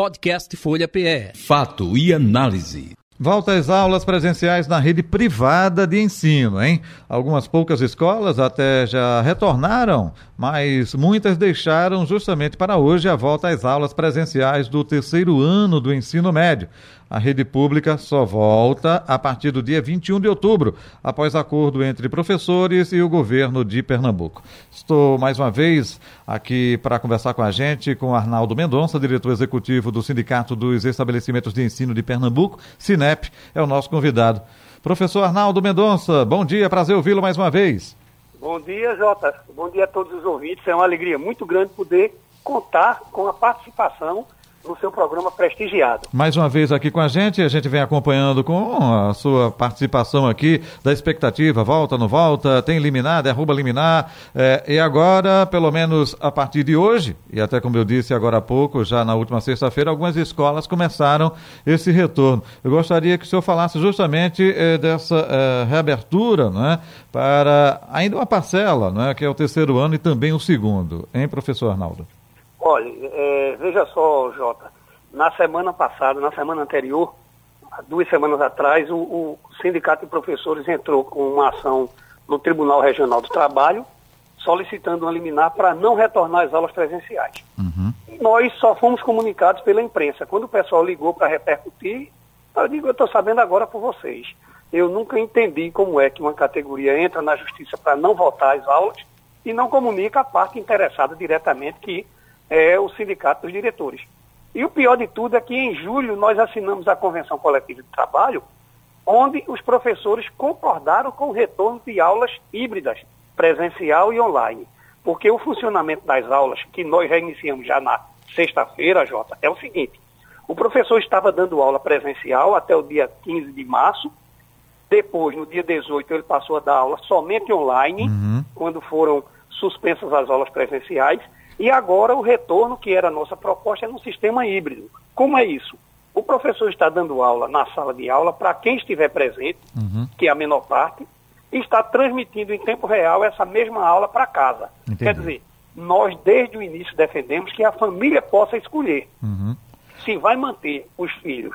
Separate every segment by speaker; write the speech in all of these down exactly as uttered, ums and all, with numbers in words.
Speaker 1: Podcast Folha P E.
Speaker 2: Fato e análise.
Speaker 3: Volta às aulas presenciais na rede privada de ensino, hein? Algumas poucas escolas até já retornaram, mas muitas deixaram justamente para hoje a volta às aulas presenciais do terceiro ano do ensino médio. A rede pública só volta a partir do dia vinte e um de outubro, após acordo entre professores e o governo de Pernambuco. Estou mais uma vez aqui para conversar com a gente, com Arnaldo Mendonça, diretor executivo do Sindicato dos Estabelecimentos de Ensino de Pernambuco, SINEP, é o nosso convidado. Professor Arnaldo Mendonça, bom dia, prazer ouvi-lo mais uma vez.
Speaker 4: Bom dia, Jota. Bom dia a todos os ouvintes. É uma alegria muito grande poder contar com a participação no seu programa prestigiado.
Speaker 3: Mais uma vez aqui com a gente, a gente vem acompanhando com a sua participação aqui da expectativa, volta, não volta, tem liminar, derruba liminar, é, e agora, pelo menos a partir de hoje, e até como eu disse agora há pouco, já na última sexta-feira, algumas escolas começaram esse retorno. Eu gostaria que o senhor falasse justamente é, dessa é, reabertura, né, para ainda uma parcela, né, que é o terceiro ano e também o segundo, hein, professor Arnaldo?
Speaker 4: Olha, é, veja só, Jota, na semana passada, na semana anterior, duas semanas atrás, o, o Sindicato de Professores entrou com uma ação no Tribunal Regional do Trabalho, solicitando uma liminar para não retornar às aulas presenciais. Uhum. Nós só fomos comunicados pela imprensa. Quando o pessoal ligou para repercutir, eu digo, eu estou sabendo agora por vocês. Eu nunca entendi como é que uma categoria entra na justiça para não voltar às aulas e não comunica a parte interessada diretamente, que é o Sindicato dos Diretores. E o pior de tudo é que em julho nós assinamos a Convenção Coletiva de Trabalho, onde os professores concordaram com o retorno de aulas híbridas, presencial e online. Porque o funcionamento das aulas, que nós reiniciamos já na sexta-feira, Jota, é o seguinte: o professor estava dando aula presencial até o dia quinze de março, depois, no dia dezoito, ele passou a dar aula somente online, uhum. quando foram suspensas as aulas presenciais. E agora o retorno, que era a nossa proposta, é no sistema híbrido. Como é isso? O professor está dando aula na sala de aula para quem estiver presente, uhum. que é a menor parte, e está transmitindo em tempo real essa mesma aula para casa. Entendi. Quer dizer, nós desde o início defendemos que a família possa escolher uhum. se vai manter os filhos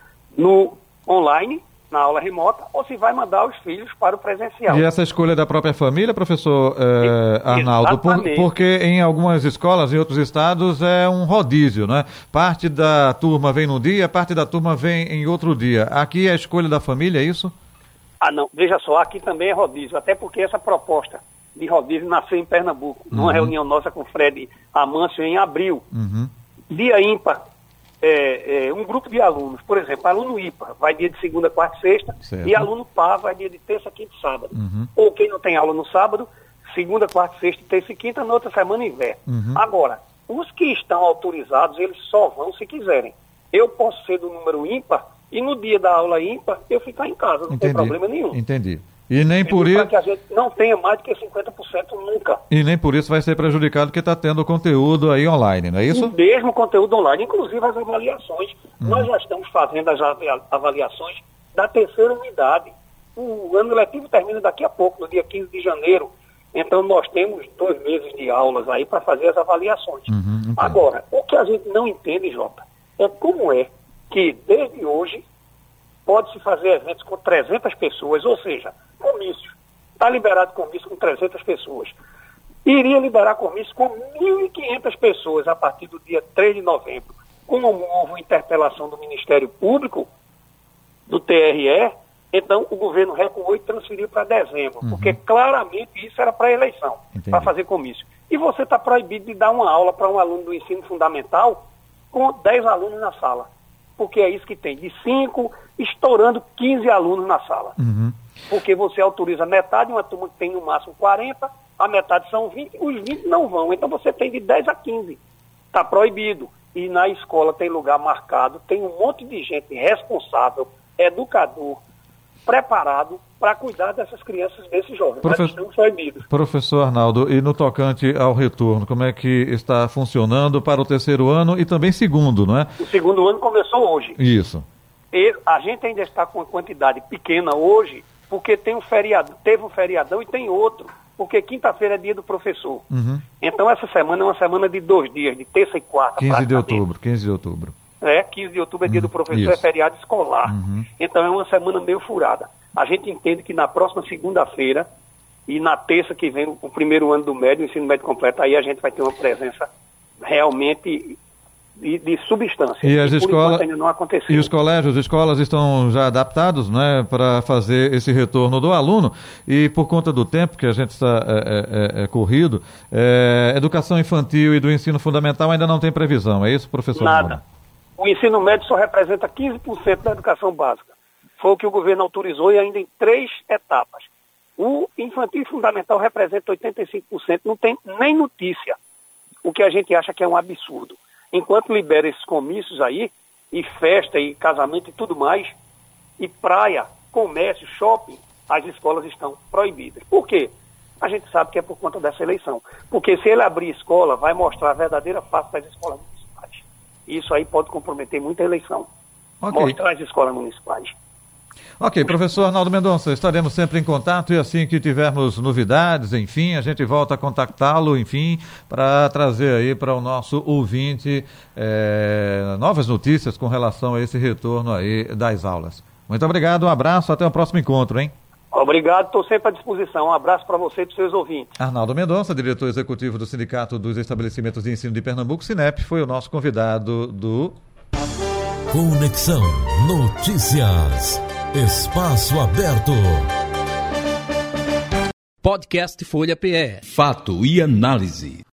Speaker 4: no online, na aula remota, ou se vai mandar os filhos para o presencial.
Speaker 3: E essa escolha da própria família, professor eh, Arnaldo, por, porque em algumas escolas, em outros estados, é um rodízio, né? Parte da turma vem num dia, parte da turma vem em outro dia. Aqui é a escolha da família, é isso?
Speaker 4: Ah, não. Veja só, aqui também é rodízio, até porque essa proposta de rodízio nasceu em Pernambuco, uhum. numa reunião nossa com o Fred Amâncio em abril. Uhum. Dia ímpar. É, é, um grupo de alunos, por exemplo, aluno ímpar vai dia de segunda, quarta e sexta, certo. E aluno par vai dia de terça, quinta e sábado. Uhum. Ou quem não tem aula no sábado, segunda, quarta, sexta, terça e quinta, na outra semana inverte. Uhum. Agora, os que estão autorizados, eles só vão se quiserem. Eu posso ser do número ímpar e no dia da aula ímpar eu ficar em casa, não Entendi. Tem problema nenhum.
Speaker 3: Entendi. E nem por isso... Para
Speaker 4: que a gente não tenha mais do que cinquenta por cento nunca.
Speaker 3: E nem por isso vai ser prejudicado porque está tendo conteúdo aí online, não é isso?
Speaker 4: O mesmo conteúdo online, inclusive as avaliações. Hum. Nós já estamos fazendo as avaliações da terceira unidade. O ano letivo termina daqui a pouco, no dia quinze de janeiro. Então nós temos dois meses de aulas aí para fazer as avaliações. Uhum, Agora, o que a gente não entende, Jota, é como é que desde hoje pode-se fazer eventos com trezentas pessoas, ou seja, comício. Está liberado comício com trezentas pessoas. Iria liberar comício com mil e quinhentas pessoas a partir do dia três de novembro. Como houve interpelação do Ministério Público, do T R E, então o governo recuou e transferiu para dezembro, uhum. porque claramente isso era para eleição, para fazer comício. E você está proibido de dar uma aula para um aluno do ensino fundamental com dez alunos na sala. Porque é isso que tem, de cinco, estourando quinze alunos na sala. Uhum. Porque você autoriza metade, uma turma que tem no máximo quarenta, a metade são vinte, os vinte não vão. Então você tem de dez a quinze. Está proibido. E na escola tem lugar marcado, tem um monte de gente responsável, educador, preparado para cuidar dessas crianças, desses jovens. Profe... Mas estão proibidos.
Speaker 3: Professor Arnaldo, e no tocante ao retorno, como é que está funcionando para o terceiro ano e também segundo, não é?
Speaker 4: O segundo ano começou hoje.
Speaker 3: Isso.
Speaker 4: E a gente ainda está com uma quantidade pequena hoje, porque tem um feriado, teve um feriadão e tem outro, porque quinta-feira é dia do professor. Uhum. Então essa semana é uma semana de dois dias, de terça e quarta.
Speaker 3: quinze de outubro, quinze de outubro.
Speaker 4: quinze de outubro é dia do professor,
Speaker 3: Isso.
Speaker 4: é feriado escolar.
Speaker 3: Uhum.
Speaker 4: Então é uma semana meio furada. A gente entende que na próxima segunda-feira e na terça que vem, o primeiro ano do médio, o ensino médio completo, aí a gente vai ter uma presença realmente de, de substância.
Speaker 3: E as
Speaker 4: por
Speaker 3: escolas
Speaker 4: ainda não aconteceu.
Speaker 3: E os colégios, as escolas estão já adaptados, né, para fazer esse retorno do aluno, e por conta do tempo que a gente está é, é, é, corrido, é, educação infantil e do ensino fundamental ainda não tem previsão, é isso, professor?
Speaker 4: Nada.
Speaker 3: Mauro?
Speaker 4: O ensino médio só representa quinze por cento da educação básica. Foi o que o governo autorizou e ainda em três etapas. O infantil e fundamental representa oitenta e cinco por cento, não tem nem notícia, o que a gente acha que é um absurdo. Enquanto libera esses comícios aí, e festa, e casamento e tudo mais, e praia, comércio, shopping, as escolas estão proibidas. Por quê? A gente sabe que é por conta dessa eleição. Porque se ele abrir escola, vai mostrar a verdadeira face das escolas municipais. Isso aí pode comprometer muita eleição.
Speaker 3: Okay.
Speaker 4: Mostrar as escolas municipais.
Speaker 3: Ok, professor Arnaldo Mendonça, estaremos sempre em contato e assim que tivermos novidades, enfim, a gente volta a contactá-lo, enfim, para trazer aí para o nosso ouvinte é, novas notícias com relação a esse retorno aí das aulas. Muito obrigado, um abraço, até o próximo encontro, hein?
Speaker 4: Obrigado, estou sempre à disposição. Um abraço para você e para os seus ouvintes.
Speaker 3: Arnaldo Mendonça, diretor executivo do Sindicato dos Estabelecimentos de Ensino de Pernambuco, Sinep, foi o nosso convidado do...
Speaker 2: Conexão Notícias. Espaço aberto. Podcast Folha P E. Fato e análise.